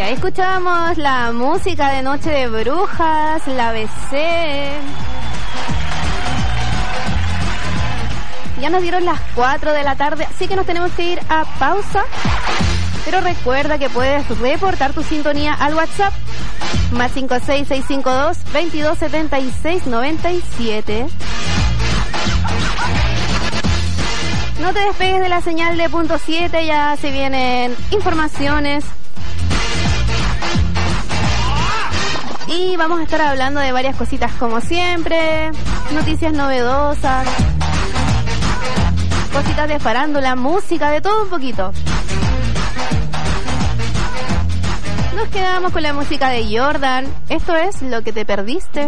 Ahí escuchábamos la música de Noche de Brujas, la BC. Ya nos dieron las 4 de la tarde, así que nos tenemos que ir a pausa. Pero recuerda que puedes reportar tu sintonía al WhatsApp más 56652-227697. No te despegues de la señal de punto 7, ya se vienen informaciones. Y vamos a estar hablando de varias cositas como siempre, noticias novedosas, cositas de farándula, música, de todo un poquito. Nos quedamos con la música de Jordan. Esto es Lo que te perdiste.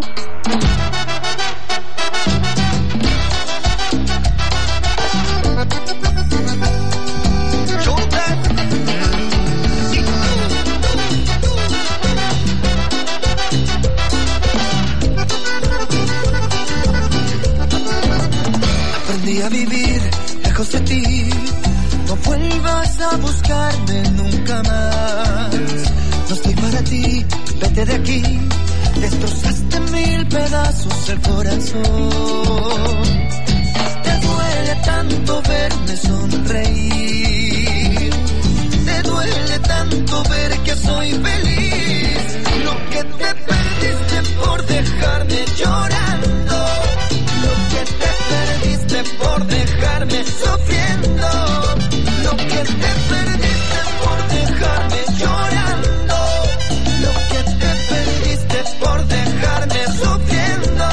Aprendí a vivir lejos de ti. No vuelvas a buscarme nunca más. No estoy para ti, vete de aquí. Destrozaste 1000 pedazos el corazón. Te duele tanto verme sonreír. Te duele tanto ver que soy feliz. Lo que te perdiste por dejarme llorando. Lo que te perdiste por dejarme sufriendo. Lo que te perdiste por dejarme llorando. Lo que te perdiste por dejarme sufriendo.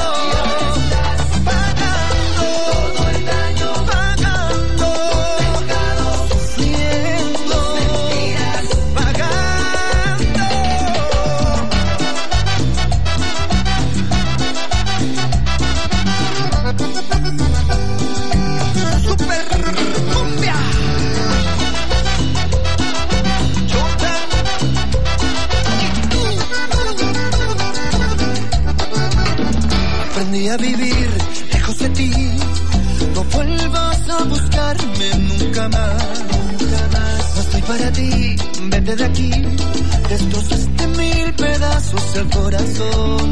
Pagando todo el daño, pagando pecado, sufriendo mentiras, pagando. Super cumbia. Aprendí a vivir lejos de ti. No vuelvas a buscarme nunca más. No estoy para ti, vete de aquí. Destrozaste 1000 pedazos el corazón.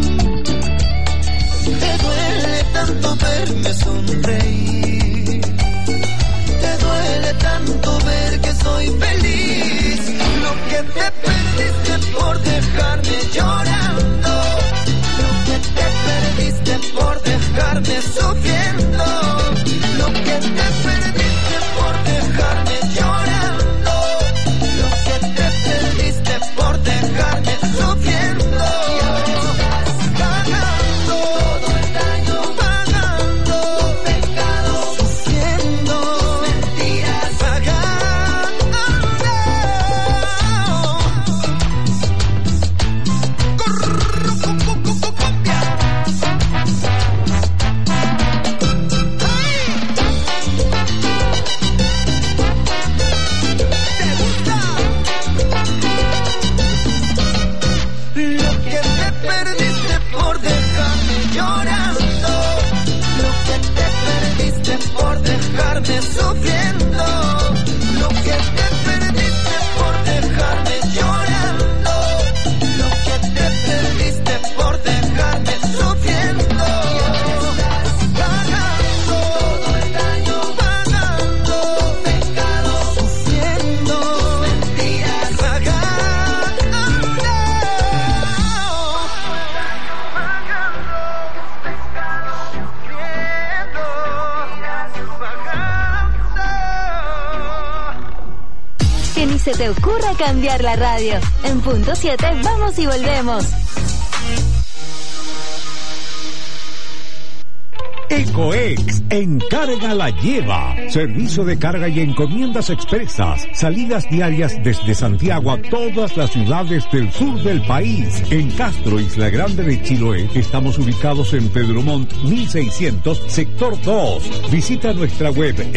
Te duele tanto verme sonreír. Te duele tanto ver que soy feliz. Lo que te perdiste por dejarme llorando. Lo que te perdiste por dejarme sufriendo. Lo que te perdiste por dejarme llorando. Lo que te perdiste por dejarme sufriendo. Pagando todo el daño, pagando pecado, sufriendo mentiras, pagando. Lo que te perdiste por dejarme llorando. Lo que te perdiste por dejarme sufriendo. Lo que te perdiste por dejarme llorando. Lo que te perdiste por dejarme sufriendo. Pagando todo el daño, pagando pecado, sufriendo mentiras, pagando. Que ni se te ocurra cambiar la radio. En punto 7 vamos y volvemos. Ecoex, encarga la lleva. Servicio de carga y encomiendas expresas. Salidas diarias desde Santiago a todas las ciudades del sur del país. En Castro, Isla Grande de Chiloé, estamos ubicados en Pedro Montt 1600, sector 2. Visita nuestra web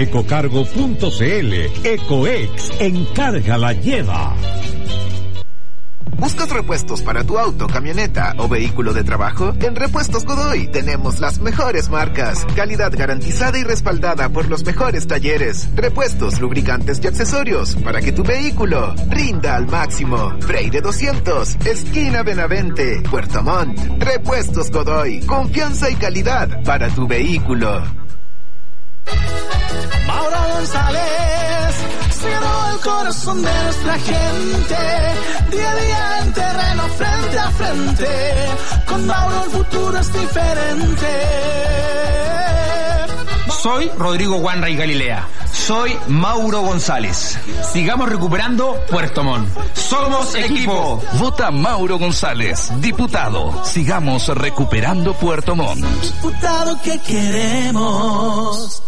ecocargo.cl. Ecoex, encarga la lleva. ¿Buscas repuestos para tu auto, camioneta o vehículo de trabajo? En Repuestos Godoy tenemos las mejores marcas, calidad garantizada y respaldada por los mejores talleres, repuestos, lubricantes y accesorios para que tu vehículo rinda al máximo. Freire 200, esquina Benavente, Puerto Montt. Repuestos Godoy, confianza y calidad para tu vehículo. Mauro González, cielo el corazón de nuestra gente, día a día en terreno frente a frente, con Mauro el futuro es diferente. Soy Rodrigo Wanray Galilea. Soy Mauro González. Sigamos recuperando Puerto Montt. ¡Somos equipo! Vota Mauro González, diputado. Sigamos recuperando Puerto Montt. Diputado que queremos.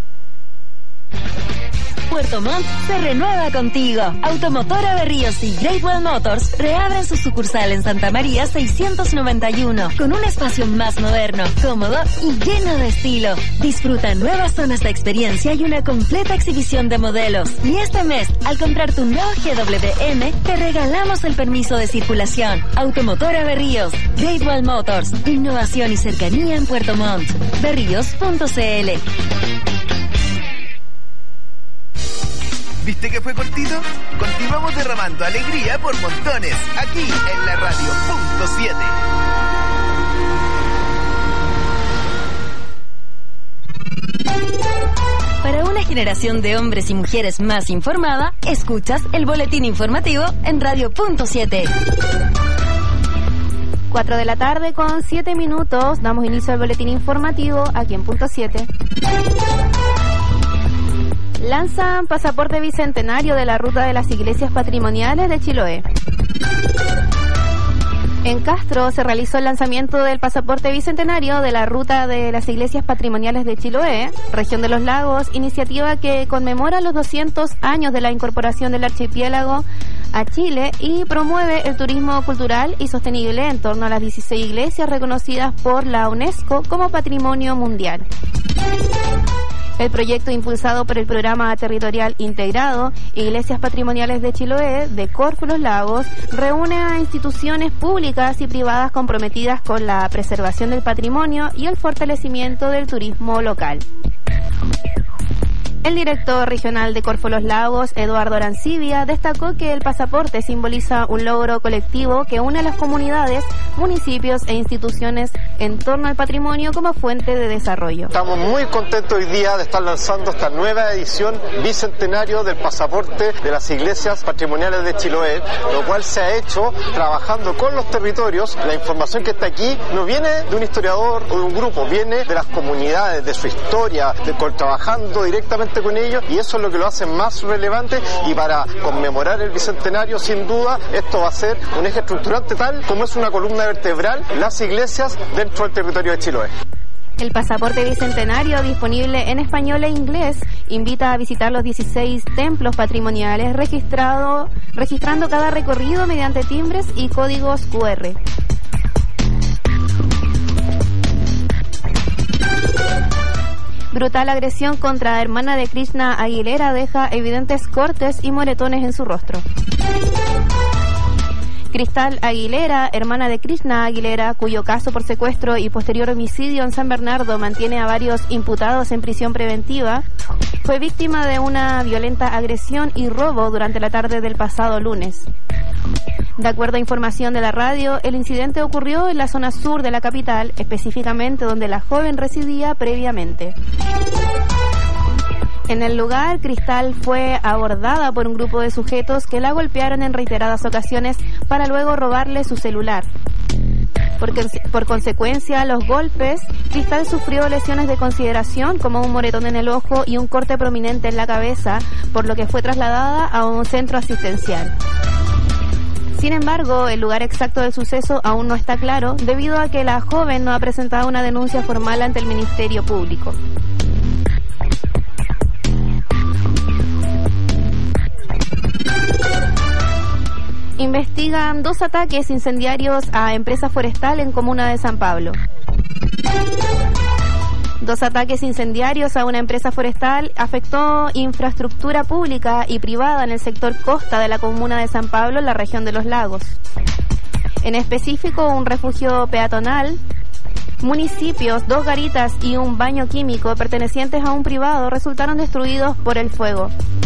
Puerto Montt se renueva contigo. Automotora Berríos y Great Wall Motors reabren su sucursal en Santa María 691 con un espacio más moderno, cómodo y lleno de estilo. Disfruta nuevas zonas de experiencia y una completa exhibición de modelos. Y este mes, al comprar tu nuevo GWM, te regalamos el permiso de circulación. Automotora Berríos, Great Wall Motors, innovación y cercanía en Puerto Montt. Berríos.cl. ¿Viste que fue cortito? Continuamos derramando alegría por montones, aquí en la radio .7. Para una generación de hombres y mujeres más informada, escuchas el boletín informativo en Radio.7. 4 de la tarde con 7 minutos, damos inicio al boletín informativo aquí en Punto 7. Lanzan pasaporte bicentenario de la ruta de las iglesias patrimoniales de Chiloé. En Castro se realizó el lanzamiento del pasaporte bicentenario de la ruta de las iglesias patrimoniales de Chiloé, región de los lagos, iniciativa que conmemora los 200 años de la incorporación del archipiélago a Chile y promueve el turismo cultural y sostenible en torno a las 16 iglesias reconocidas por la UNESCO como Patrimonio Mundial. El proyecto, impulsado por el Programa Territorial Integrado Iglesias Patrimoniales de Chiloé de Corfo Los Lagos, reúne a instituciones públicas y privadas comprometidas con la preservación del patrimonio y el fortalecimiento del turismo local. El director regional de Corfo Los Lagos, Eduardo Arancibia, destacó que el pasaporte simboliza un logro colectivo que une a las comunidades, municipios e instituciones en torno al patrimonio como fuente de desarrollo. Estamos muy contentos hoy día de estar lanzando esta nueva edición bicentenario del pasaporte de las iglesias patrimoniales de Chiloé, lo cual se ha hecho trabajando con los territorios. La información que está aquí no viene de un historiador o de un grupo, viene de las comunidades, de su historia, trabajando directamente con ellos, y eso es lo que lo hace más relevante. Y para conmemorar el bicentenario, sin duda, esto va a ser un eje estructurante tal como es una columna vertebral las iglesias dentro del territorio de Chiloé. El pasaporte bicentenario, disponible en español e inglés, invita a visitar los 16 templos patrimoniales registrando cada recorrido mediante timbres y códigos QR. Brutal agresión contra hermana de Krishna Aguilera deja evidentes cortes y moretones en su rostro. Cristal Aguilera, hermana de Krishna Aguilera, cuyo caso por secuestro y posterior homicidio en San Bernardo mantiene a varios imputados en prisión preventiva, fue víctima de una violenta agresión y robo durante la tarde del pasado lunes. De acuerdo a información de la radio, el incidente ocurrió en la zona sur de la capital, específicamente donde la joven residía previamente. En el lugar, Cristal fue abordada por un grupo de sujetos que la golpearon en reiteradas ocasiones para luego robarle su celular. Por consecuencia, los golpes, Cristal sufrió lesiones de consideración como un moretón en el ojo y un corte prominente en la cabeza, por lo que fue trasladada a un centro asistencial. Sin embargo, el lugar exacto del suceso aún no está claro, debido a que la joven no ha presentado una denuncia formal ante el Ministerio Público. Investigan 2 ataques incendiarios a empresa forestal en comuna de San Pablo. 2 ataques incendiarios a una empresa forestal afectó infraestructura pública y privada en el sector costa de la comuna de San Pablo, en la región de Los Lagos. En específico, un refugio peatonal, municipios, 2 garitas y un baño químico pertenecientes a un privado resultaron destruidos por el fuego.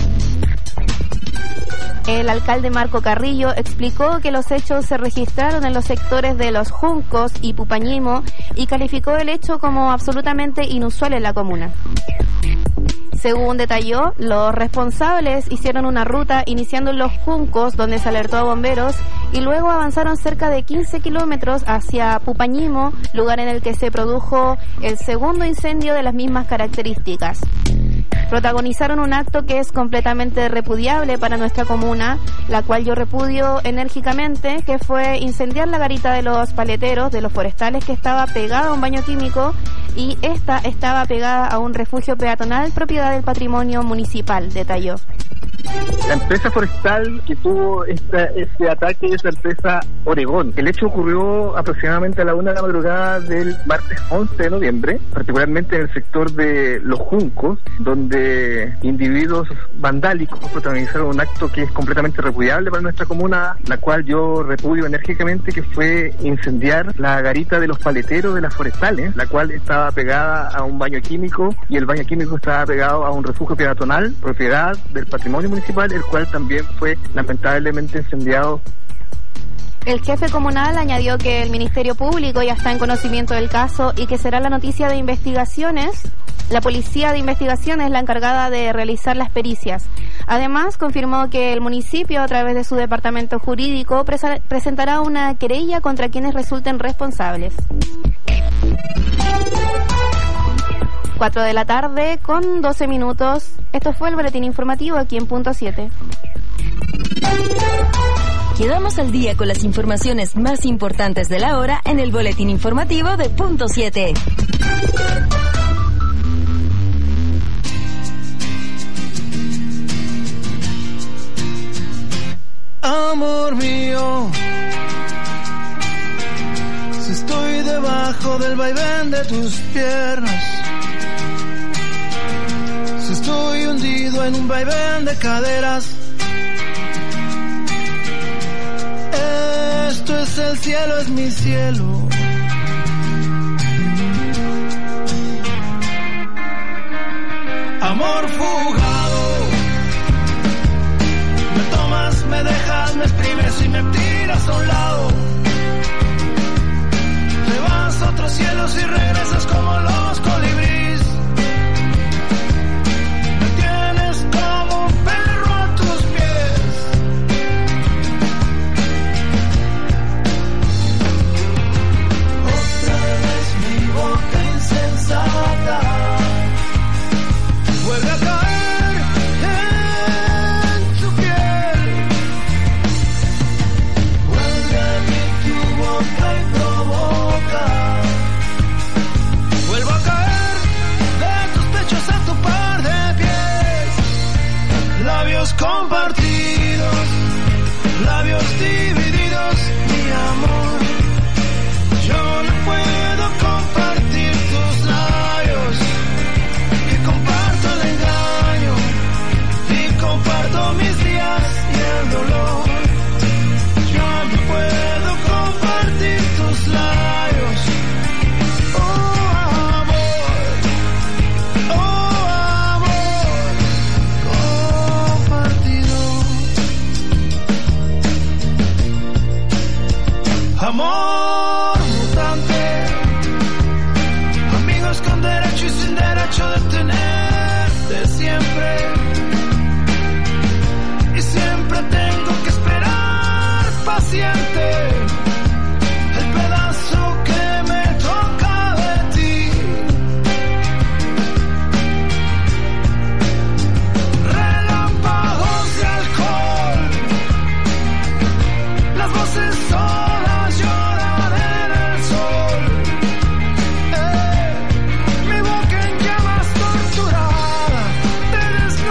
El alcalde Marco Carrillo explicó que los hechos se registraron en los sectores de Los Juncos y Pupañimo y calificó el hecho como absolutamente inusual en la comuna. Según detalló, los responsables hicieron una ruta iniciando en Los Juncos, donde se alertó a bomberos, y luego avanzaron cerca de 15 kilómetros hacia Pupañimo, lugar en el que se produjo el segundo incendio de las mismas características. Protagonizaron un acto que es completamente repudiable para nuestra comuna, la cual yo repudio enérgicamente, que fue incendiar la garita de los paleteros, de los forestales, que estaba pegada a un baño químico, y esta estaba pegada a un refugio peatonal propiedad del patrimonio municipal, detalló. La empresa forestal que tuvo este ataque es la empresa Oregón. El hecho ocurrió aproximadamente a la 1 de la madrugada del martes 11 de noviembre, particularmente en el sector de Los Juncos, donde individuos vandálicos protagonizaron un acto que es completamente repudiable para nuestra comuna, la cual yo repudio enérgicamente, que fue incendiar la garita de los paleteros de las forestales, la cual estaba pegada a un baño químico, y el baño químico estaba pegado a un refugio peatonal, propiedad del patrimonio municipal, el cual también fue lamentablemente incendiado. El jefe comunal añadió que el Ministerio Público ya está en conocimiento del caso y que será la noticia de investigaciones. La Policía de Investigaciones es la encargada de realizar las pericias. Además, confirmó que el municipio, a través de su departamento jurídico, presentará una querella contra quienes resulten responsables. 4 de la tarde con 12 minutos. Esto fue el boletín informativo aquí en Punto 7. Quedamos al día con las informaciones más importantes de la hora en el boletín informativo de Punto 7. Amor mío, si estoy debajo del vaivén de tus piernas, si estoy hundido en un vaivén de caderas, esto es el cielo, es mi cielo. Amor fugado, me tomas, me dejas, me exprimes y me tiras a un lado. Te vas a otros cielos y regresas como los colibríes. Me tienes como un perro a tus pies. Otra vez mi boca insensata vuelve a caer en tu piel. Vuelve a mí tu boca y provoca. Vuelvo a caer de tus pechos a tu par de pies. Labios compartidos, labios divididos, mi amor. Yo no puedo compartir tus labios, que comparto el engaño y comparto mis días y el dolor. Yo no puedo compartir tus labios. Oh amor, compartido. Amor mutante, amigos con derecho y sin derecho de tenerte siempre. Y siempre tengo que esperar paciente el pedazo que me toca de ti. Relámpagos de alcohol, las voces solas lloran en el sol. Mi boca en llamas torturada, te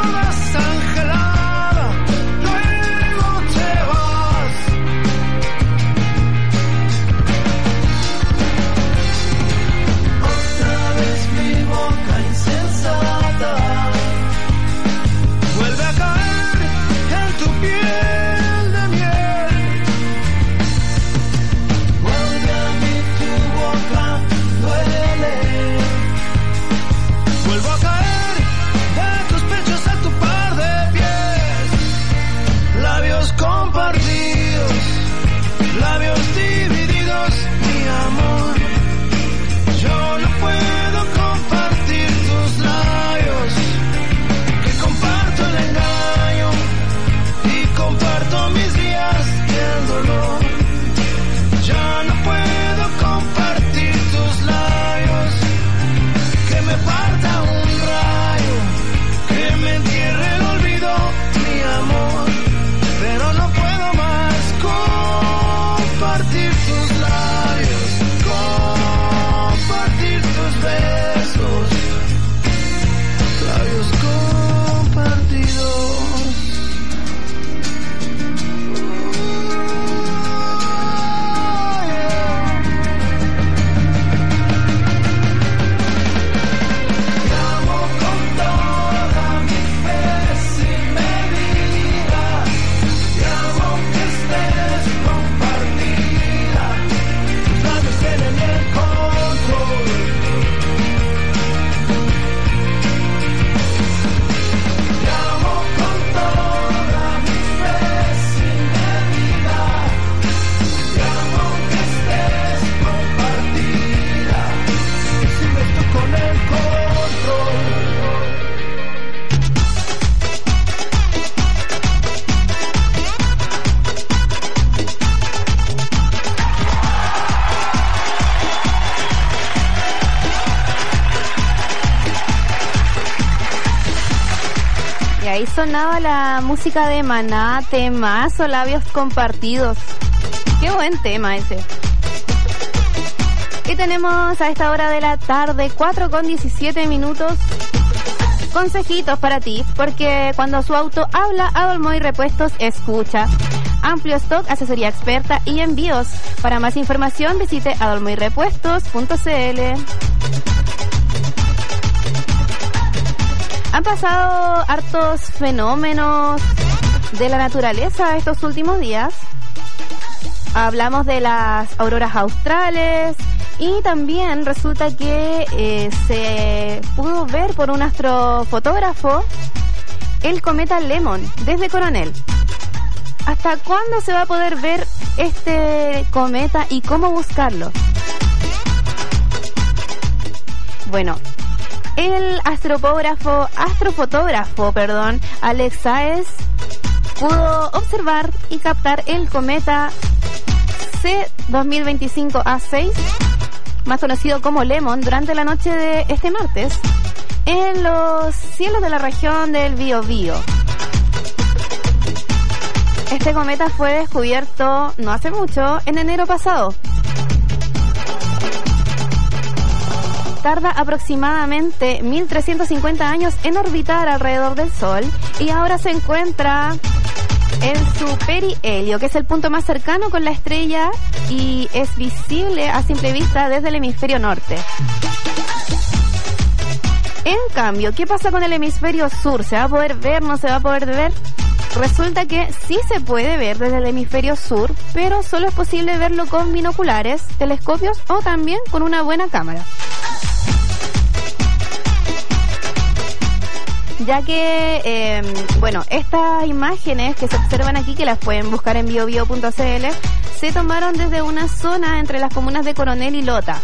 Y ahí sonaba la música de Maná, temazo, Labios Compartidos. Qué buen tema ese. Y tenemos a esta hora de la tarde, 4:17. Consejitos para ti, porque cuando su auto habla, Adolmoy Repuestos escucha. Amplio stock, asesoría experta y envíos. Para más información visite adolmoyrepuestos.cl. Han pasado hartos fenómenos de la naturaleza estos últimos días. Hablamos de las auroras australes y también resulta que se pudo ver por un astrofotógrafo el cometa Lemon desde Coronel. ¿Hasta cuándo se va a poder ver este cometa y cómo buscarlo? Bueno, el astrofotógrafo, Alex Sáez, pudo observar y captar el cometa C2025A6, más conocido como Lemon, durante la noche de este martes, en los cielos de la región del Biobío. Este cometa fue descubierto no hace mucho, en enero pasado. Tarda aproximadamente 1350 años en orbitar alrededor del Sol y ahora se encuentra en su perihelio, que es el punto más cercano con la estrella y es visible a simple vista desde el hemisferio norte. En cambio, ¿qué pasa con el hemisferio sur? ¿Se va a poder ver? ¿No se va a poder ver? Resulta que sí se puede ver desde el hemisferio sur, pero solo es posible verlo con binoculares, telescopios o también con una buena cámara. Ya que, estas imágenes que se observan aquí, que las pueden buscar en biobio.cl, se tomaron desde una zona entre las comunas de Coronel y Lota.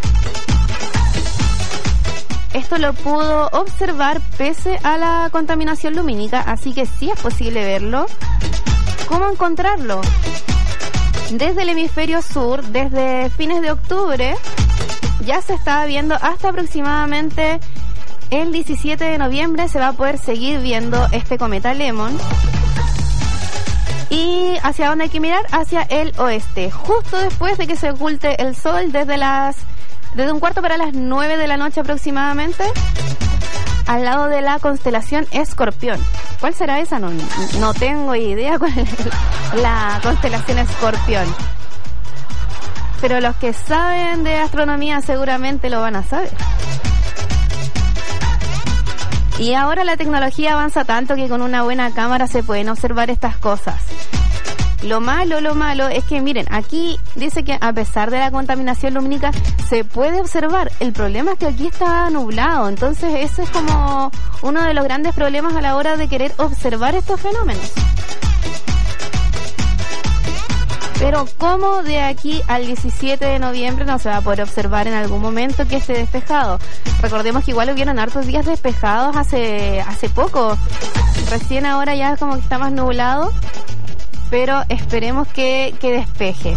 Esto lo pudo observar pese a la contaminación lumínica, así que sí es posible verlo. ¿Cómo encontrarlo? Desde el hemisferio sur, desde fines de octubre, ya se estaba viendo hasta aproximadamente el 17 de noviembre se va a poder seguir viendo este cometa Lemon. ¿Y hacia dónde hay que mirar? Hacia el oeste, justo después de que se oculte el sol desde un cuarto para las 9 de la noche aproximadamente, al lado de la constelación Escorpión. ¿Cuál será esa? No tengo idea cuál es la constelación Escorpión. Pero los que saben de astronomía seguramente lo van a saber. Y ahora la tecnología avanza tanto que con una buena cámara se pueden observar estas cosas. Lo malo es que miren, aquí dice que a pesar de la contaminación lumínica se puede observar. El problema es que aquí está nublado, entonces ese es como uno de los grandes problemas a la hora de querer observar estos fenómenos. Pero ¿cómo de aquí al 17 de noviembre no se va a poder observar en algún momento que esté despejado? Recordemos que igual hubieron hartos días despejados hace poco. Recién ahora ya como que está más nublado, pero esperemos que despeje.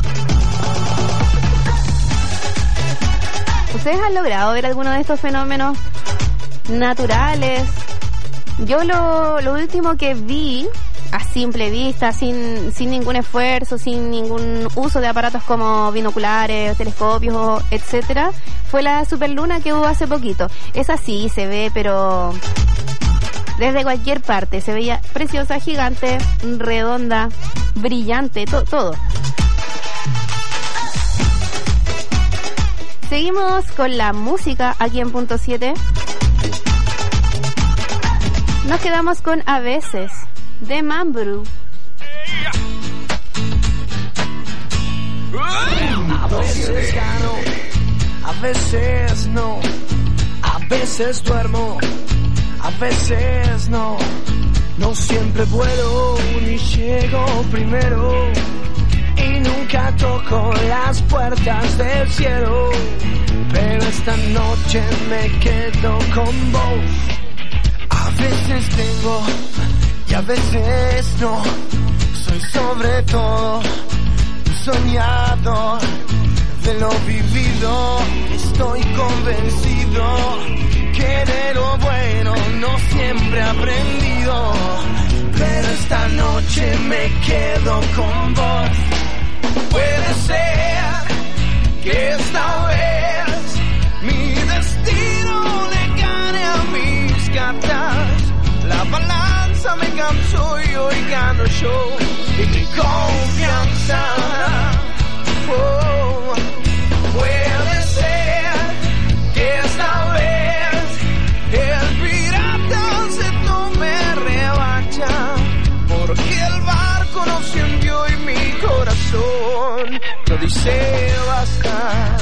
¿Ustedes han logrado ver alguno de estos fenómenos naturales? Yo lo último que vi a simple vista, sin ningún esfuerzo, sin ningún uso de aparatos como binoculares, telescopios, etcétera, fue la superluna que hubo hace poquito. Esa sí se ve, pero desde cualquier parte. Se veía preciosa, gigante, redonda, brillante, todo. Seguimos con la música aquí en Punto 7. Nos quedamos con A Veces, de Mambrú. A veces gano, a veces no, a veces duermo, a veces no. No siempre puedo ni llego primero y nunca toco las puertas del cielo. Pero esta noche me quedo con vos. A veces tengo y a veces no. Soy sobre todo un soñador de lo vivido. Estoy convencido que de lo bueno no siempre he aprendido. esta noche me quedo con vos. Puede ser que esta vez mi destino le gane a mis cartas. La balanza me cansó y hoy gano yo y mi confianza. Oh, puede ser que esta vez el pirata se tome revancha, porque el barco no se hundió y mi corazón no dice basta.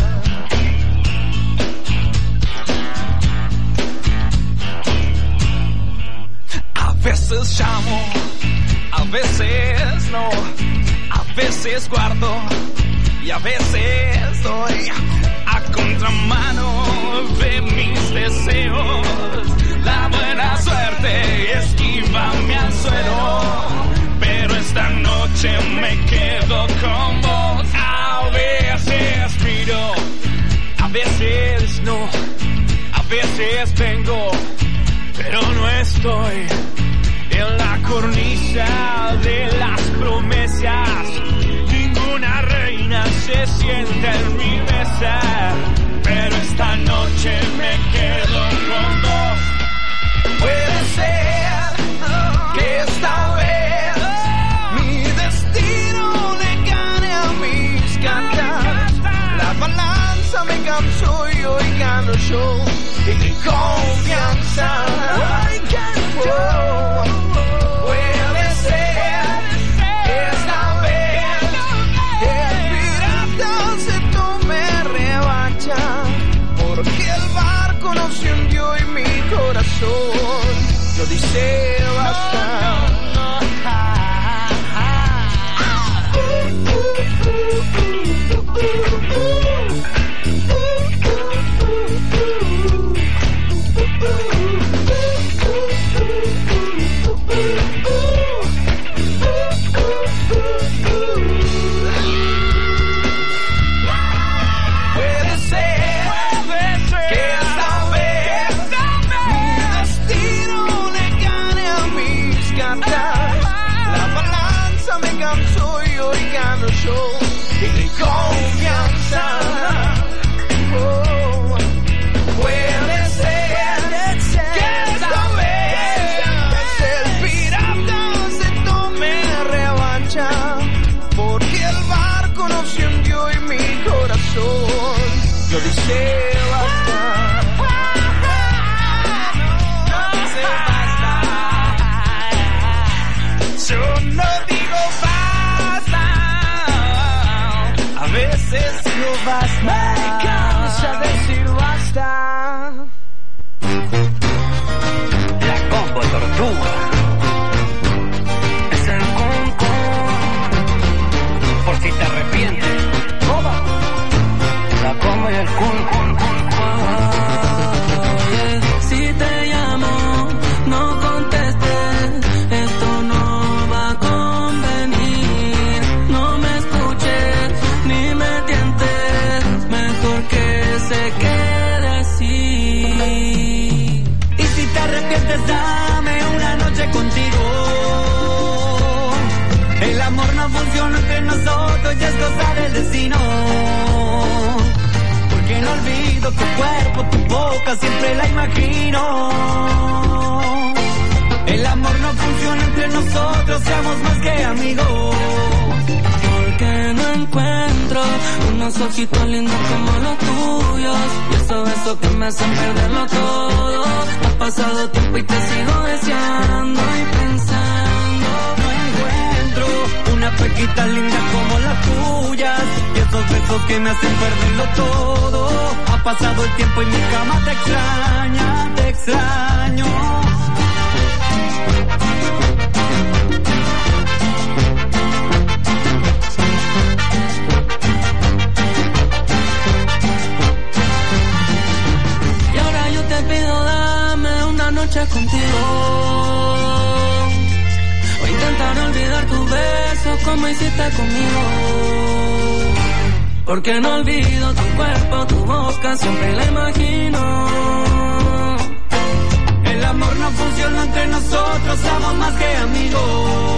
A veces llamo, a veces no, a veces guardo y a veces doy a contramano de mis deseos. La buena suerte esquiva mi anzuelo, pero esta noche me quedo con vos. A veces miro, a veces no, a veces vengo, pero no estoy en la cornisa de las promesas. Ninguna reina se sienta en mi mesa, pero esta noche me quedo con vos. Puede ser que esta vez mi destino le gane a mis cartas. La balanza me cansó y hoy gano yo y mi confianza. Hoy gano yo. Puede ser que esta vez el pirata se tome revancha, porque el barco no se hundió y mi corazón no dice basta. Puede ser que esta vez mi destino le gane a mis cartas. La balanza me cansó y hoy gano yo y mi confianza. Oh, puede ser que esta vez el pirata se tome revancha, porque el barco no se hundió y mi corazón no dice basta. No dice basta. Yo no digo basta. A veces digo basta. Me cansa decir basta. La combo tortuga. Es el concón. Por si te arrepientes. La combo y el concón. Si te llamo, no contestes. Esto no va a convenir. No me escuches ni me tientes. Mejor que se quede así. Y si te arrepientes, dame una noche contigo. El amor no funciona entre nosotros, ya es cosa del destino. Porque no olvido tu cuerpo, tu boca, siempre la imagino. El amor no funciona entre nosotros, seamos más que amigos. Porque no encuentro unos ojitos lindos como los tuyos, y esos besos que me hacen perderlo todo. Ha pasado tiempo y te sigo deseando y pensando. No encuentro una pequita linda como las tuyas, y esos besos que me hacen perderlo todo. Ha pasado el tiempo y mi cama te extraña, te extraño. Y ahora yo te pido, dame una noche contigo. O intentar olvidar tus besos como hiciste conmigo. Porque no olvido tu cuerpo, tu boca, siempre la imagino. El amor no funciona entre nosotros, somos más que amigos.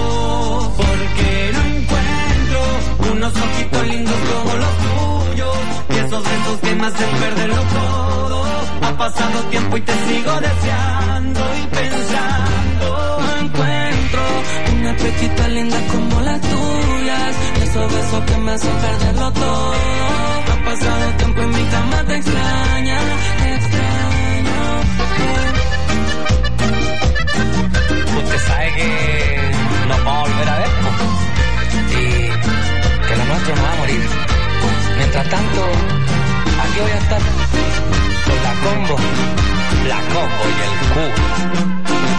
me hacen perderlo todo. Ha pasado tiempo y te sigo deseando y pensando. Encuentro una pechita linda como las tuyas, esos besos que me hacen perderlo todo. Ha pasado tiempo en mi cama, te extraña, te extraño. Usted sabe que nos vamos a volver a ver, po, y que lo nuestro no va a morir. Mientras tanto, aquí voy a estar con la combo y el cubo.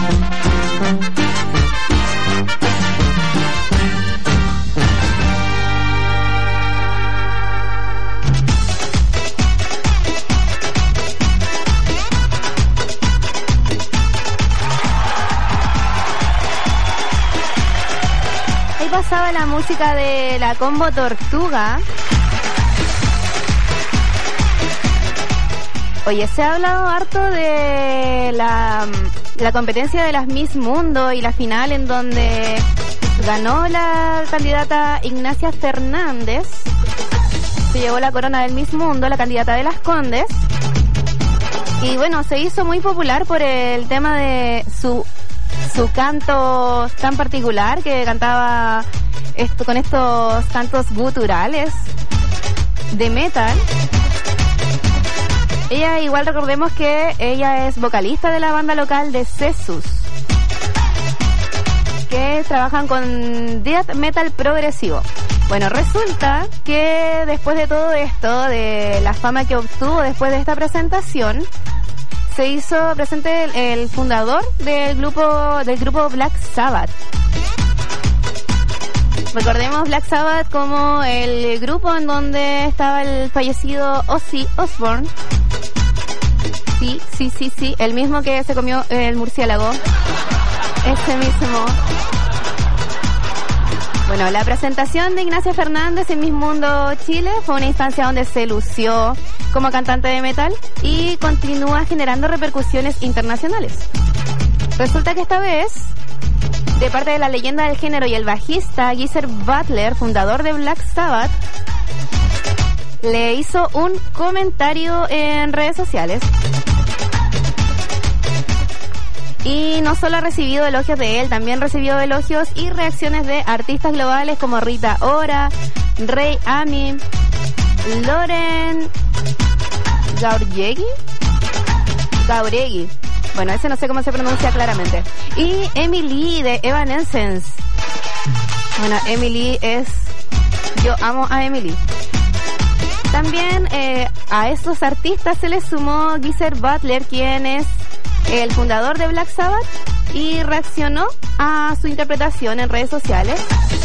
Ahí pasaba la música de la combo Tortuga. Oye, se ha hablado harto de la competencia de las Miss Mundo y la final en donde ganó la candidata Ignacia Fernández. Se llevó la corona del Miss Mundo, la candidata de las Condes. Y bueno, se hizo muy popular por el tema de su canto tan particular, que cantaba con estos cantos guturales de metal. Ella, igual recordemos que ella es vocalista de la banda local de Cesus, que trabajan con death metal progresivo. Bueno, resulta que después de todo esto, de la fama que obtuvo después de esta presentación, se hizo presente el fundador del grupo Black Sabbath. Recordemos Black Sabbath como el grupo en donde estaba el fallecido Ozzy Osbourne. Sí, el mismo que se comió el murciélago. Ese mismo. Bueno, la presentación de Ignacia Fernández en Miss Mundo Chile fue una instancia donde se lució como cantante de metal y continúa generando repercusiones internacionales. Resulta que esta vez, de parte de la leyenda del género y el bajista Geezer Butler, fundador de Black Sabbath, le hizo un comentario en redes sociales. Y no solo ha recibido elogios de él, también recibió elogios y reacciones de artistas globales como Rita Ora, Rey Ami, Loren Gauregui. Bueno, ese no sé cómo se pronuncia claramente. Y Emily de Evanescence. Bueno, Emily es... Yo amo a Emily. También a estos artistas se les sumó Geezer Butler, quien es el fundador de Black Sabbath, y reaccionó a su interpretación en redes sociales.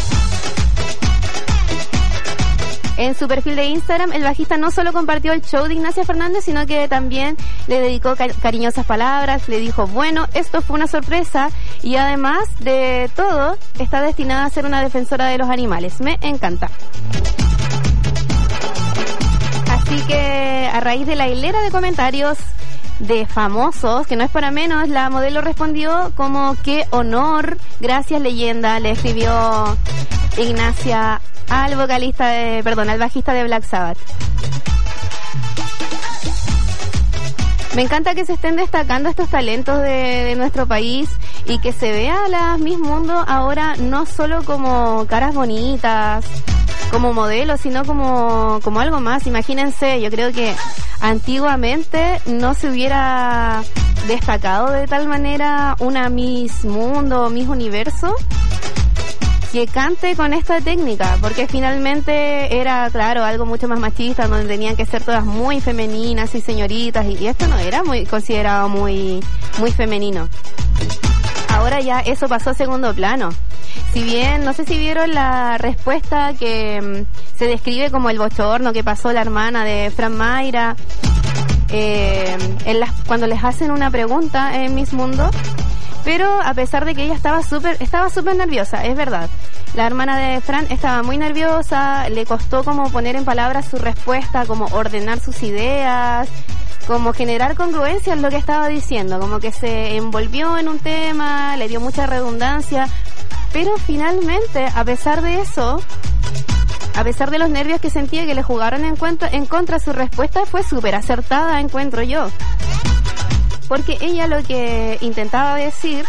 En su perfil de Instagram, el bajista no solo compartió el show de Ignacia Fernández, sino que también le dedicó cariñosas palabras, le dijo, bueno, esto fue una sorpresa y además de todo, está destinada a ser una defensora de los animales. Me encanta. Así que a raíz de la hilera de comentarios de famosos, que no es para menos, la modelo respondió como qué honor, gracias leyenda, le escribió Ignacia al al bajista de Black Sabbath. Me encanta que se estén destacando estos talentos de nuestro país y que se vea a las Miss Mundo ahora no solo como caras bonitas, como modelos, sino como algo más. Imagínense, yo creo que antiguamente no se hubiera destacado de tal manera una Miss Mundo o Miss Universo que cante con esta técnica, porque finalmente era, claro, algo mucho más machista, donde tenían que ser todas muy femeninas y señoritas, y esto no era muy considerado muy femenino. Ahora ya eso pasó a segundo plano. Si bien, no sé si vieron la respuesta que se describe como el bochorno que pasó la hermana de Fran Mayra cuando les hacen una pregunta en Miss Mundo, pero a pesar de que ella estaba súper nerviosa, es verdad. La hermana de Fran estaba muy nerviosa, le costó como poner en palabras su respuesta, como ordenar sus ideas, como generar congruencia en lo que estaba diciendo, como que se envolvió en un tema, le dio mucha redundancia, pero finalmente, a pesar de eso, A pesar de los nervios que sentía que le jugaron en contra, su respuesta fue súper acertada, encuentro yo. Porque ella lo que intentaba decir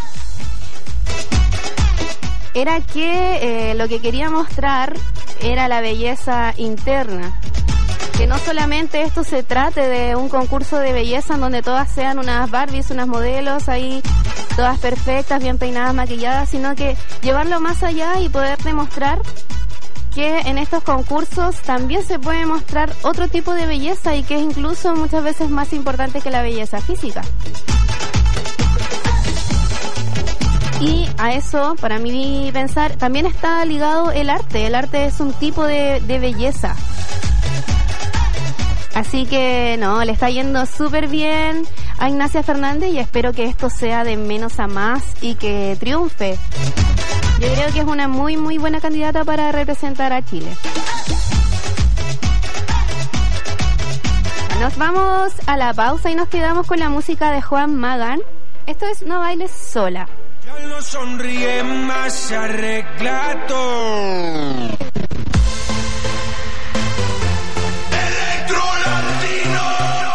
era que lo que quería mostrar era la belleza interna. Que no solamente esto se trate de un concurso de belleza en donde todas sean unas Barbies, unas modelos ahí, todas perfectas, bien peinadas, maquilladas, sino que llevarlo más allá y poder demostrar que en estos concursos también se puede mostrar otro tipo de belleza y que es incluso muchas veces más importante que la belleza física. Y a eso, para mí pensar, también está ligado el arte. El arte es un tipo de belleza. Así que no, le está yendo súper bien a Ignacia Fernández y espero que esto sea de menos a más y que triunfe. Yo creo que es una muy muy buena candidata para representar a Chile. Nos vamos a la pausa y nos quedamos con la música de Juan Magán. Esto es No Bailes Sola. Ya no sonríe más, se arregla todo. Electrolatino,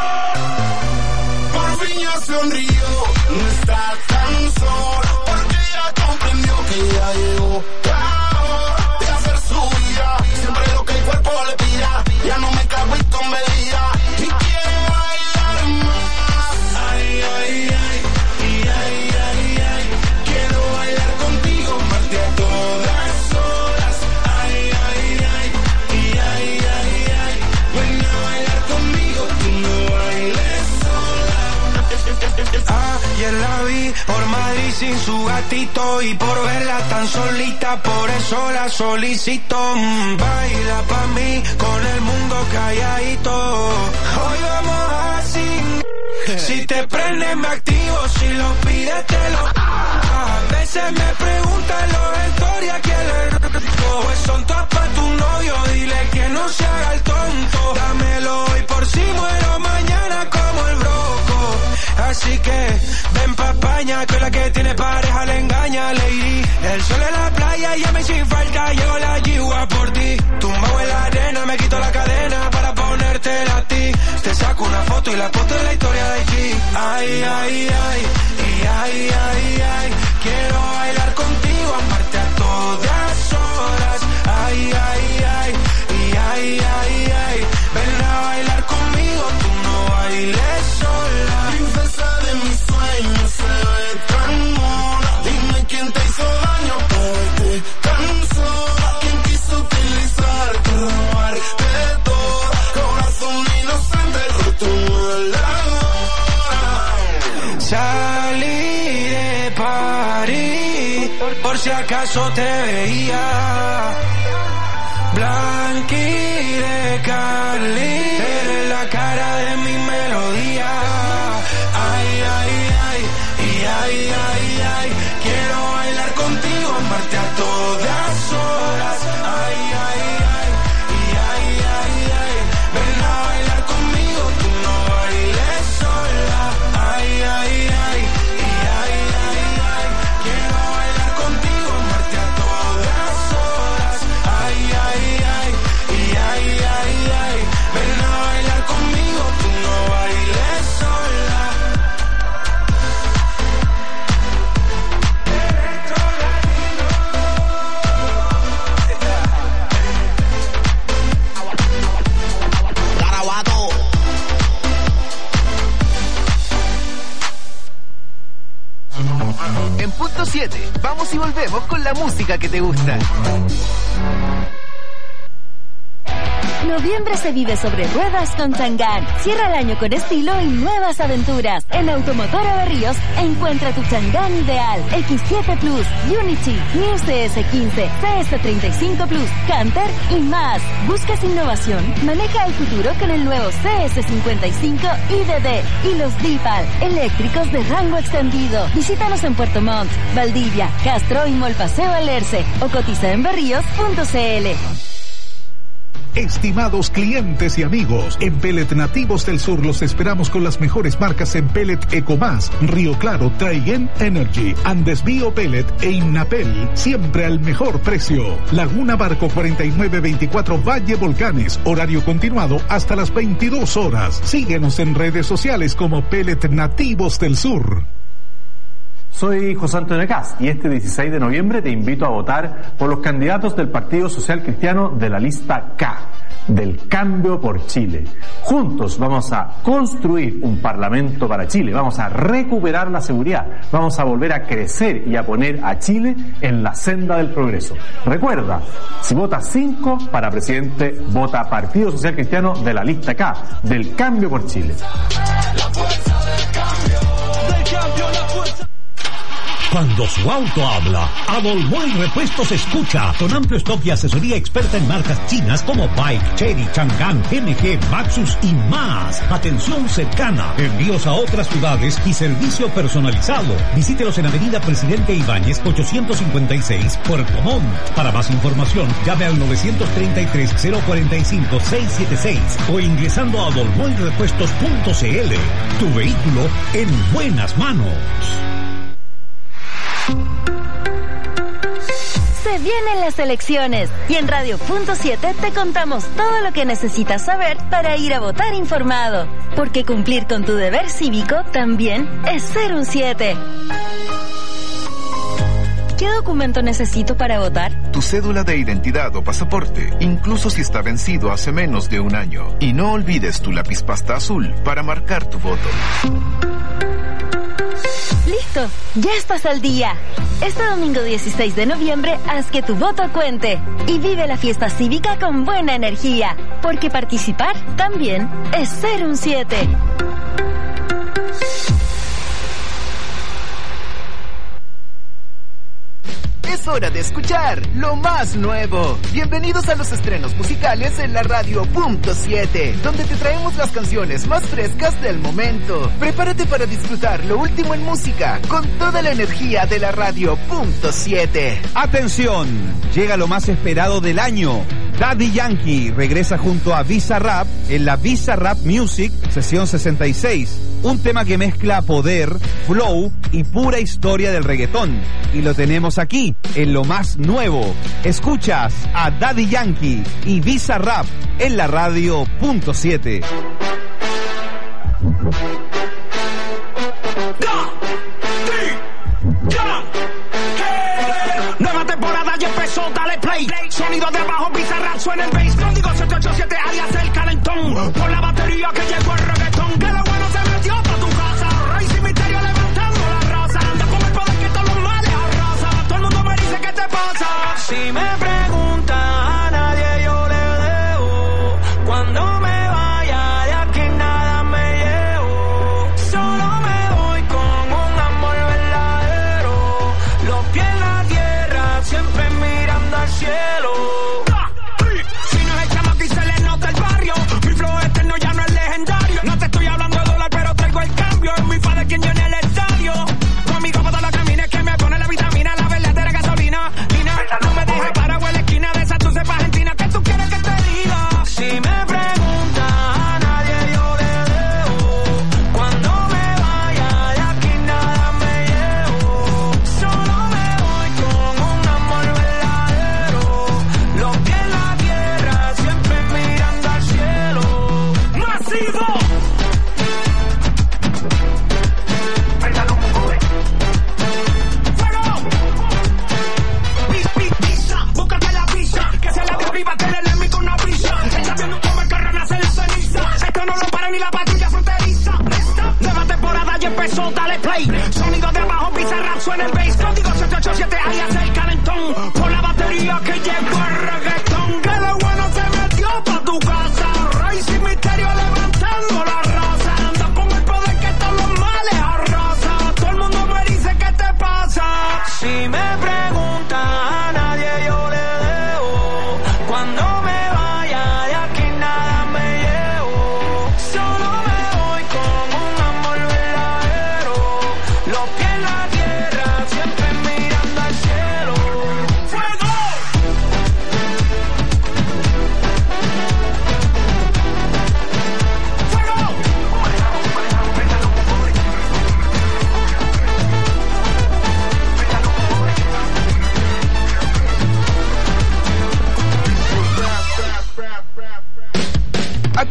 por fin ya sonrió, no está tan solo, porque ya comprendió que ya llegó la hora de hacer su vida, siempre lo que el cuerpo le pida, ya no me cago en con medida, y quiere bailar más, ay, ay, ay, y ay, ay, ay, quiero bailar contigo, amarte a todas horas, ay, ay, ay, y ay, ay, ay, ven a bailar conmigo, tú no bailes sola. Ayer la vi por Madrid sin su gatito y por verla tan solita, por eso la solicito. Baila pa' mí con el mundo calladito. Hoy vamos así. Si te prende me activo, si lo pides te lo. A veces me preguntan los stories que le pues son todas pa' tu novio, dile que no se haga el tonto. Dámelo hoy por si muero mañana como el broco. Así que ven pa' España, que la que tiene pareja le engaña, lady. El sol en la playa, llame sin falta, llevo la yigua por ti. Tumbado en la arena, me quito la cadena para ponértela a ti. Te saco una foto y la foto de la historia de aquí. Ay, ay, ay, y ay, ay, ay, quiero bailar contigo, amarte a todas horas. Ay, ay, ay, y ay, ay, ay, ven a bailar conmigo, tú no bailes sola. Princesa de mis sueños, se ve tan mona. Dime quién te hizo daño, porque tan sola. ¿Quién quiso utilizarte, robarte todo? Corazón inocente, roto en la hora. Salí de París, por si acaso te veía. Blanqui de Cali, eres la cara de mi melodía. Ay, ay, ay, y ay, ay, ay, quiero bailar contigo, amarte a todas horas. Ay, ay, ay, y ay, ay, ay, ven a bailar conmigo, tú no bailes sola. Ay, ay, ay, y ay, ay, ay, quiero bailar contigo, amarte a todas horas. Ay, ay, ay, y ay, ay, ay, ven a bailar conmigo, tú no bailes sola. Garabato. En punto 7, vamos y volvemos con la música que te gusta. Noviembre se vive sobre ruedas con Chang'an. Cierra el año con estilo y nuevas aventuras. En Automotora Berríos encuentra tu Chang'an ideal. X7 Plus, Unity, New CS15, CS35 Plus, Canter y más. ¿Buscas innovación? Maneja el futuro con el nuevo CS55 IDD y los Dipal, eléctricos de rango extendido. Visítanos en Puerto Montt, Valdivia, Castro y Molpaseo Alerce o cotiza en berríos.cl. Estimados clientes y amigos, en Pellet Nativos del Sur los esperamos con las mejores marcas en pellet Ecomás, Río Claro, Trayen Energy, Andes Bio Pellet e Innapel, siempre al mejor precio. Laguna Barco 4924 Valle Volcanes, horario continuado hasta las 22 horas. Síguenos en redes sociales como Pellet Nativos del Sur. Soy José Antonio Caz y este 16 de noviembre te invito a votar por los candidatos del Partido Social Cristiano de la lista K, del Cambio por Chile. Juntos vamos a construir un parlamento para Chile, vamos a recuperar la seguridad, vamos a volver a crecer y a poner a Chile en la senda del progreso. Recuerda, si votas 5 para presidente, vota Partido Social Cristiano de la lista K, del Cambio por Chile. La fuerza del cambio, la fuerza. Cuando su auto habla, Adolboy Repuestos escucha, con amplio stock y asesoría experta en marcas chinas como Bike, Chery, Chang'an, MG, Maxus y más. Atención cercana, envíos a otras ciudades y servicio personalizado. Visítelos en Avenida Presidente Ibáñez 856, Puerto Montt. Para más información, llame al 933-045-676 o ingresando a adolboyrepuestos.cl. Tu vehículo en buenas manos. Se vienen las elecciones y en Radio.7 te contamos todo lo que necesitas saber para ir a votar informado, porque cumplir con tu deber cívico también es ser un 7. ¿Qué documento necesito para votar? Tu cédula de identidad o pasaporte, incluso si está vencido hace menos de un año. Y no olvides tu lápiz pasta azul para marcar tu voto. ¡Listo! ¡Ya estás al día! Este domingo 16 de noviembre, haz que tu voto cuente y vive la fiesta cívica con buena energía, porque participar también es ser un 7. Es hora de escuchar lo más nuevo. Bienvenidos a los estrenos musicales en la Radio.7, donde te traemos las canciones más frescas del momento. Prepárate para disfrutar lo último en música con toda la energía de la Radio.7. ¡Atención! Llega lo más esperado del año. Daddy Yankee regresa junto a Bizarrap en la Bizarrap Music Sesión 66. Un tema que mezcla poder, flow y pura historia del reggaetón. Y lo tenemos aquí, en lo más nuevo. Escuchas a Daddy Yankee y Bizarrap en la Radio.7. Nueva temporada ya empezó, dale play. Sonido de abajo, Bizarrap, suena el bass. Código 787, alias el calentón. Por la batería que llegó el reggaetón. Que lo bueno se metió pa' tu casa. Rey sin misterio levantando la raza. Anda con el poder que todos los males arrasa. Todo el mundo me dice ¿qué te pasa? Si me preguntan a nadie yo le debo. Cuando me vaya de aquí nada me llevo. Solo me voy con un amor verdadero. Los pies en la tierra, siempre mirando al cielo. Si no es el chamaco y se le nota el barrio. Mi flow eterno ya no es legendario. No te estoy hablando de dólar, pero traigo el cambio. Es mi padre quien llena el estadio. Conmigo para todos los caminos que me pone la vitamina, la verdadera gasolina. No me dejes para la esquina de esa, tú sepas Argentina. ¿Qué tú quieres que te diga? Si me preguntas a nadie yo le debo. Cuando me vaya de aquí nada me llevo. Solo me voy con un amor verdadero. Los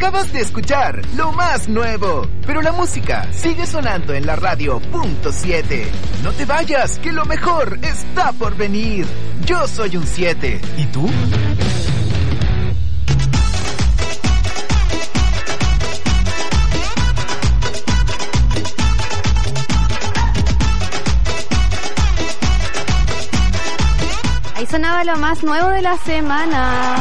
Acabas de escuchar lo más nuevo, pero la música sigue sonando en la radio .7. No te vayas, que lo mejor está por venir. Yo soy un 7. ¿Y tú? Ahí sonaba lo más nuevo de la semana.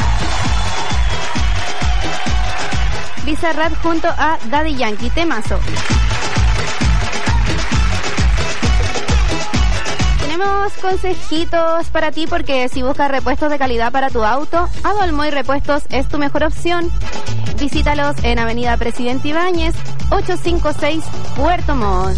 Bizarrap junto a Daddy Yankee, temazo. Tenemos consejitos para ti porque si buscas repuestos de calidad para tu auto, Adolmoy Repuestos es tu mejor opción. Visítalos en Avenida Presidente Ibáñez, 856 Puerto Montt.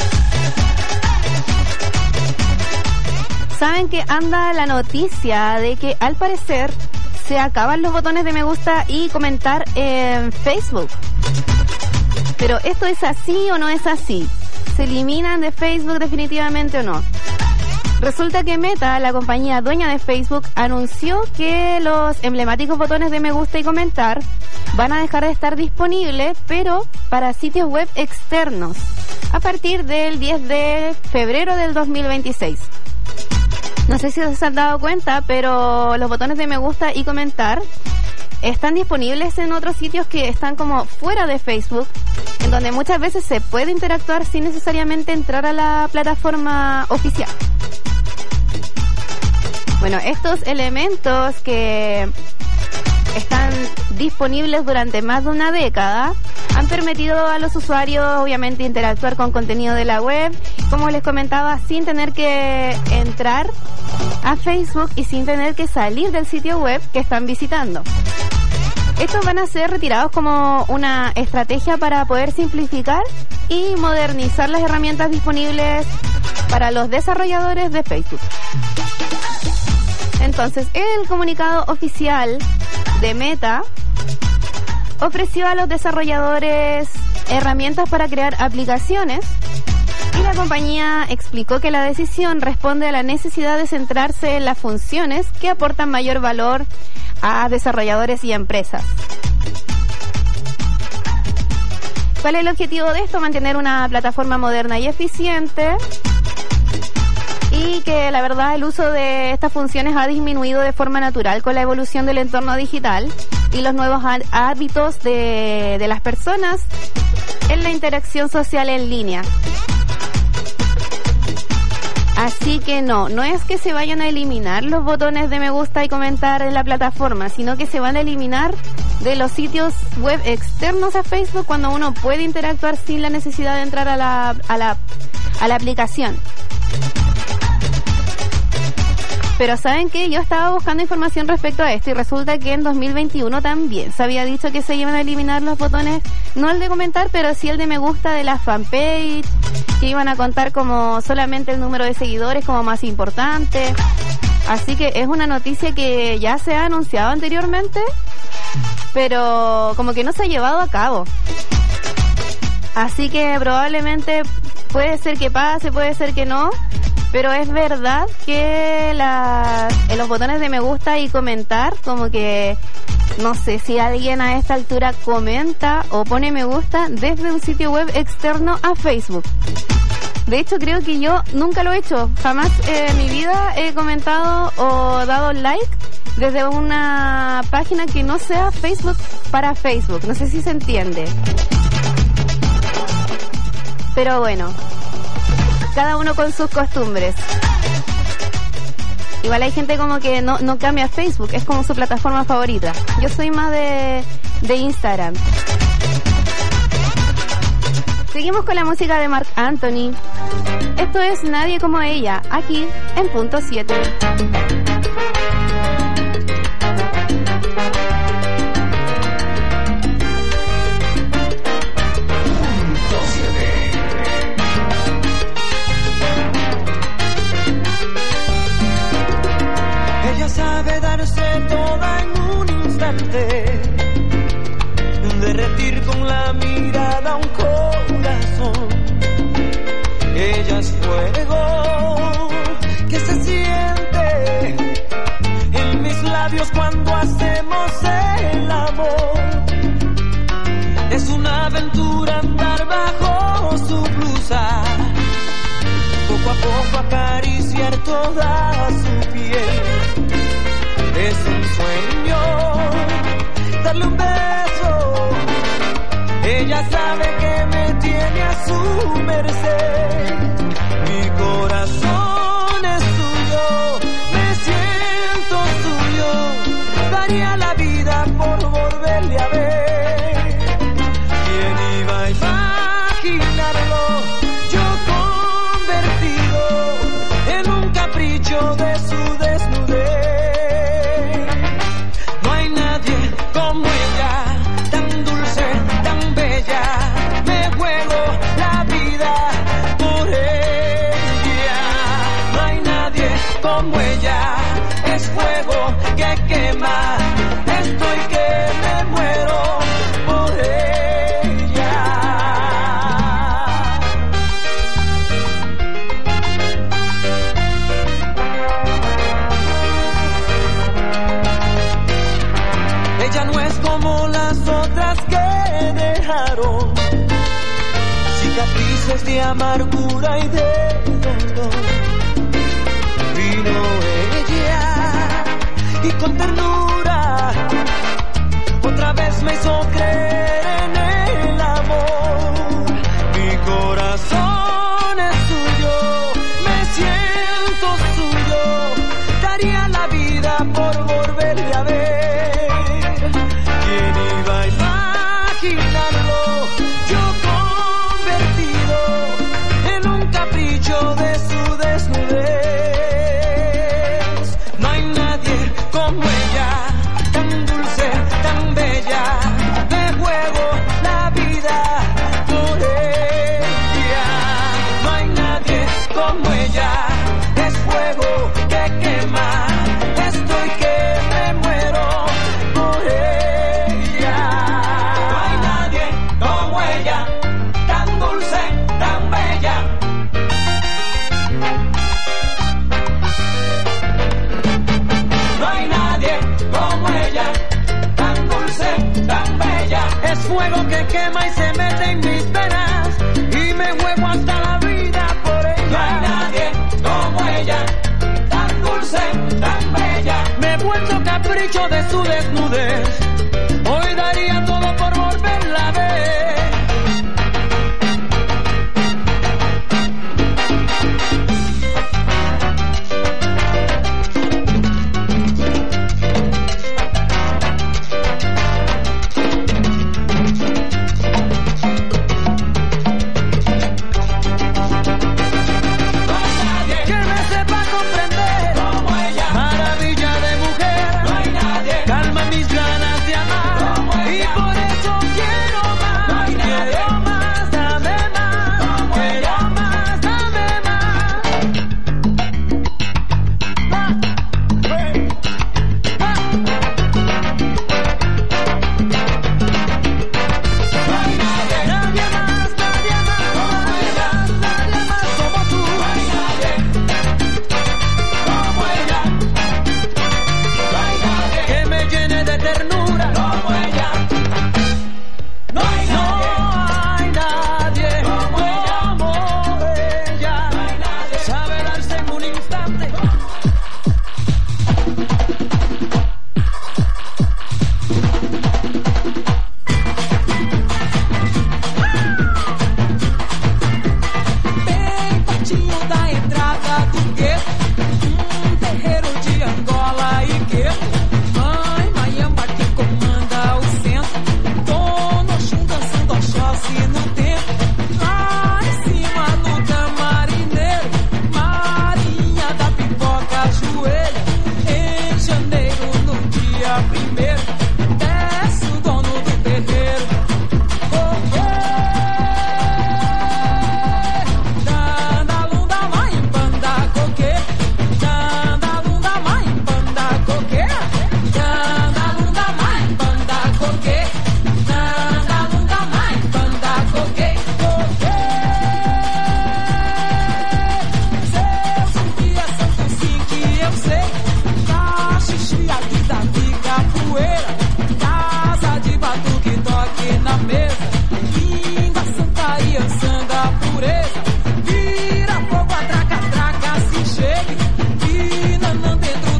Saben que anda la noticia de que al parecer se acaban los botones de me gusta y comentar en Facebook. Pero ¿esto es así o no es así? ¿Se eliminan de Facebook definitivamente o no? Resulta que Meta, la compañía dueña de Facebook, anunció que los emblemáticos botones de me gusta y comentar van a dejar de estar disponibles, pero para sitios web externos, a partir del 10 de febrero del 2026. No sé si se han dado cuenta, pero los botones de me gusta y comentar están disponibles en otros sitios que están como fuera de Facebook, en donde muchas veces se puede interactuar sin necesariamente entrar a la plataforma oficial. Bueno, estos elementos que están disponibles durante más de una década han permitido a los usuarios obviamente interactuar con contenido de la web, como les comentaba, sin tener que entrar a Facebook y sin tener que salir del sitio web que están visitando. Estos van a ser retirados como una estrategia para poder simplificar y modernizar las herramientas disponibles para los desarrolladores de Facebook. Entonces, el comunicado oficial de Meta ofreció a los desarrolladores herramientas para crear aplicaciones y la compañía explicó que la decisión responde a la necesidad de centrarse en las funciones que aportan mayor valor a desarrolladores y empresas. ¿Cuál es el objetivo de esto? Mantener una plataforma moderna y eficiente, y que la verdad el uso de estas funciones ha disminuido de forma natural con la evolución del entorno digital y los nuevos hábitos de las personas en la interacción social en línea. Así que no es que se vayan a eliminar los botones de me gusta y comentar en la plataforma, sino que se van a eliminar de los sitios web externos a Facebook cuando uno puede interactuar sin la necesidad de entrar a la aplicación. Pero ¿saben qué? Yo estaba buscando información respecto a esto y resulta que en 2021 también se había dicho que se iban a eliminar los botones, no el de comentar, pero sí el de me gusta de la fanpage, que iban a contar como solamente el número de seguidores como más importante. Así que es una noticia que ya se ha anunciado anteriormente, pero como que no se ha llevado a cabo. Así que probablemente puede ser que pase, puede ser que no. Pero es verdad que en los botones de me gusta y comentar, como que no sé si alguien a esta altura comenta o pone me gusta desde un sitio web externo a Facebook. De hecho, creo que yo nunca lo he hecho. Jamás en mi vida he comentado o dado like desde una página que no sea Facebook para Facebook. No sé si se entiende. Pero bueno, cada uno con sus costumbres. Igual hay gente como que no cambia a Facebook, es como su plataforma favorita. Yo soy más de Instagram. Seguimos con la música de Marc Anthony. Esto es Nadie como ella, aquí en Punto 7. Sabe darse toda en un instante, derretir con la mirada un corazón. Ella es fuego que se siente en mis labios cuando hacemos el amor. toda su piel. Es un sueño darle un beso. Ella sabe que me tiene a su merced. Mi corazón es suyo, me siento suyo. Daría la vida por volverle a ver. ¿Quién iba a imaginarlo? Yo convertido en un capricho de su desnudez. No hay nadie como ella, tan dulce, tan bella. Me juego la vida por ella. No hay nadie como ella, es fuego que quema. Estoy que me muero por ella. Ella no es como las otras que dejaron cicatrices de amargura y de dolor. Vino ella y con ternura otra vez me hizo creer en el amor. Mi corazón es suyo, me siento suyo. Daría la vida por volverle a ver. ¿Quién iba a imaginarlo? Yo convertido en un capricho de su desnudez. No hay nadie como ella, tan dulce, tan bella. Me juego la vida por ella. No hay nadie como ella, es fuego que quema. Estoy que me muero por ella. No hay nadie como ella, tan dulce, tan bella. No hay nadie como ella, tan dulce, tan bella. Es fuego que quema y se mete en mis venas y me juego hasta la vida por ella. No hay nadie como ella, tan dulce, tan bella. Me he vuelto capricho de su desnudez. Hoy daría todo por volverla a ver. Que me sepa comprender, maravilla de mujer, calma mis ganas de amar, y por eso quiero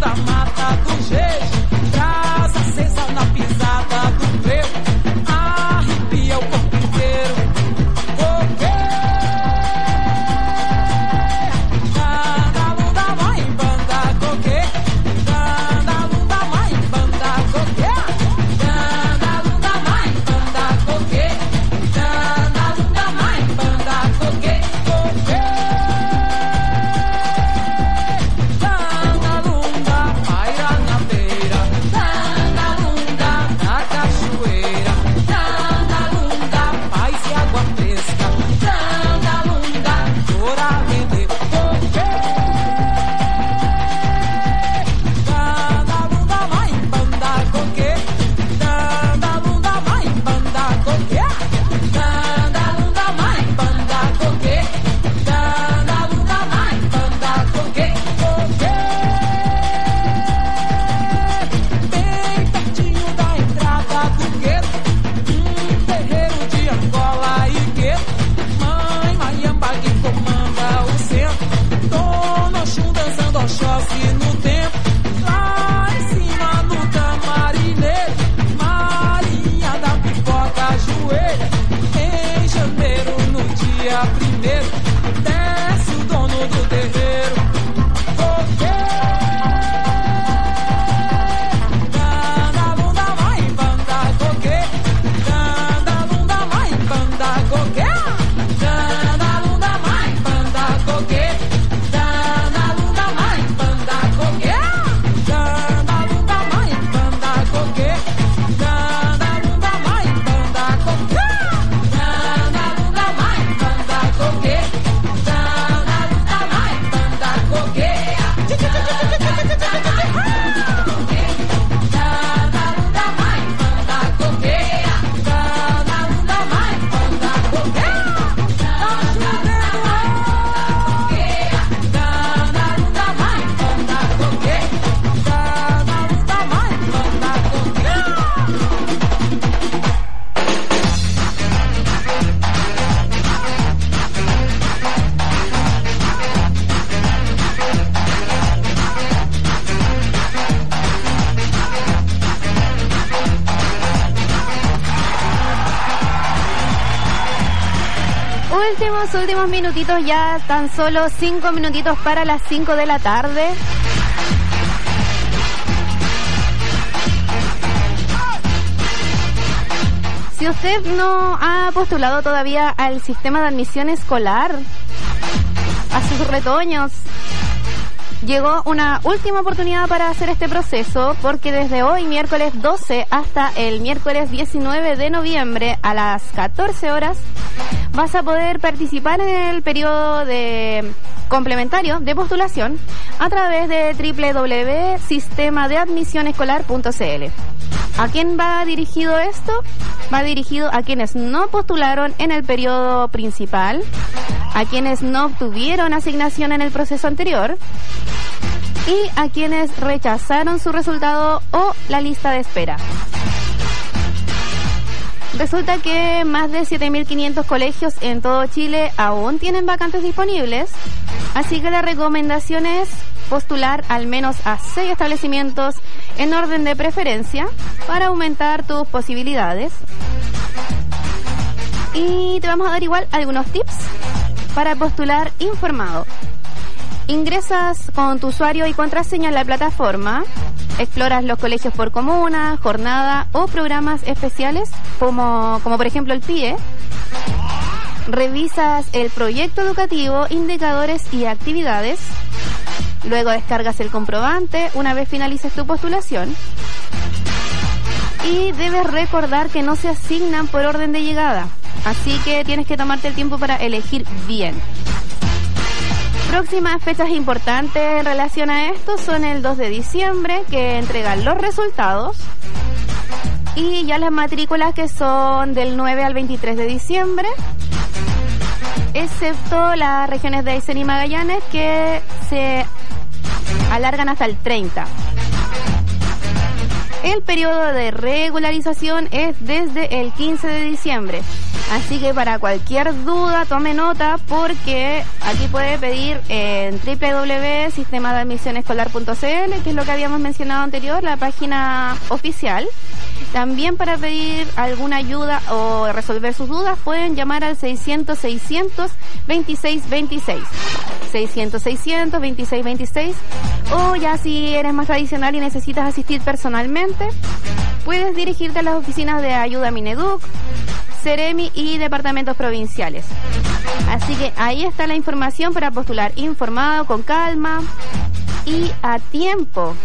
da mata do jeito, traz a sensação na pisada do frevo, arrepia o corpo inteiro. Últimos minutitos, ya tan solo 5 minutitos para las 5 de la tarde. Si usted no ha postulado todavía al sistema de admisión escolar, a sus retoños, llegó una última oportunidad para hacer este proceso, porque desde hoy, miércoles 12, hasta el miércoles 19 de noviembre a las 14 horas, vas a poder participar en el periodo de complementario de postulación a través de www.sistemadeadmisionescolar.cl. ¿A quién va dirigido esto? Va dirigido a quienes no postularon en el periodo principal, a quienes no obtuvieron asignación en el proceso anterior y a quienes rechazaron su resultado o la lista de espera. Resulta que más de 7.500 colegios en todo Chile aún tienen vacantes disponibles, así que la recomendación es postular al menos a 6 establecimientos en orden de preferencia para aumentar tus posibilidades. Y te vamos a dar igual algunos tips para postular informado. Ingresas con tu usuario y contraseña en la plataforma, exploras los colegios por comuna, jornada o programas especiales como por ejemplo el PIE, revisas el proyecto educativo, indicadores y actividades, luego descargas el comprobante una vez finalices tu postulación y debes recordar que no se asignan por orden de llegada, así que tienes que tomarte el tiempo para elegir bien. Próximas fechas importantes en relación a esto son el 2 de diciembre, que entregan los resultados, y ya las matrículas que son del 9 al 23 de diciembre, excepto las regiones de Aysén y Magallanes, que se alargan hasta el 30. El periodo de regularización es desde el 15 de diciembre. Así que para cualquier duda, tome nota, porque aquí puede pedir en www.sistemadeadmisionescolar.cl, que es lo que habíamos mencionado anterior, la página oficial. También para pedir alguna ayuda o resolver sus dudas pueden llamar al 600-600-2626. 600-600-2626. O ya si eres más tradicional y necesitas asistir personalmente, puedes dirigirte a las oficinas de Ayuda Mineduc, Ceremi y departamentos provinciales. Así que ahí está la información para postular informado, con calma y a tiempo,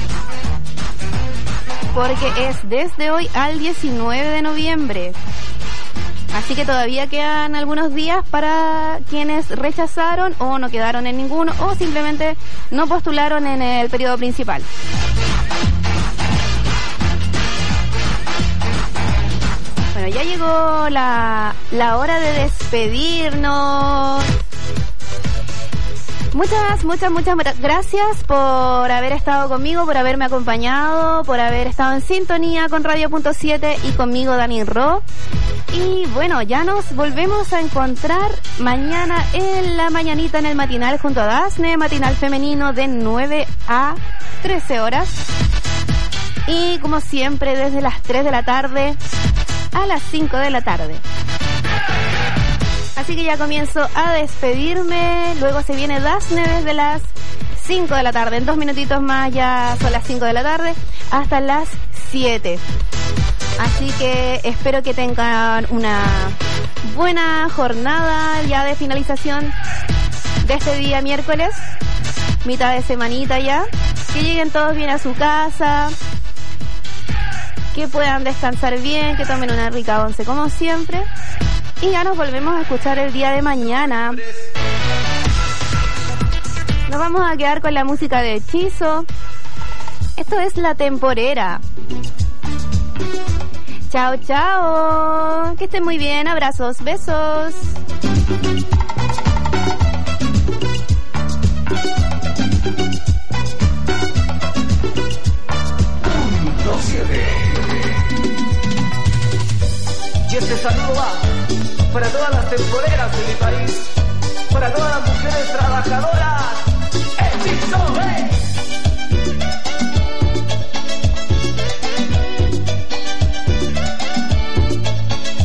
porque es desde hoy al 19 de noviembre. Así que todavía quedan algunos días para quienes rechazaron o no quedaron en ninguno o simplemente no postularon en el periodo principal. Bueno, ya llegó la hora de despedirnos. Muchas gracias por haber estado conmigo, por haberme acompañado, por haber estado en sintonía con Radio.7 y conmigo, Dani Ro. Y bueno, ya nos volvemos a encontrar mañana en la mañanita en el matinal junto a Dasne, matinal femenino de 9 a 13 horas. Y como siempre, desde las 3 de la tarde a las 5 de la tarde. Así que ya comienzo a despedirme. Luego se viene Dasne desde las 5 de la tarde. En 2 minutitos más ya son las 5 de la tarde hasta las 7. Así que espero que tengan una buena jornada ya de finalización de este día miércoles, mitad de semanita ya. Que lleguen todos bien a su casa, que puedan descansar bien, que tomen una rica once como siempre. Y ya nos volvemos a escuchar el día de mañana. Nos vamos a quedar con la música de Hechizo. Esto es La Temporera. Chao, chao. Que estén muy bien. Abrazos, besos. Y este saludo va para todas las temporeras de mi país, para todas las mujeres trabajadoras. ¡Hechizo!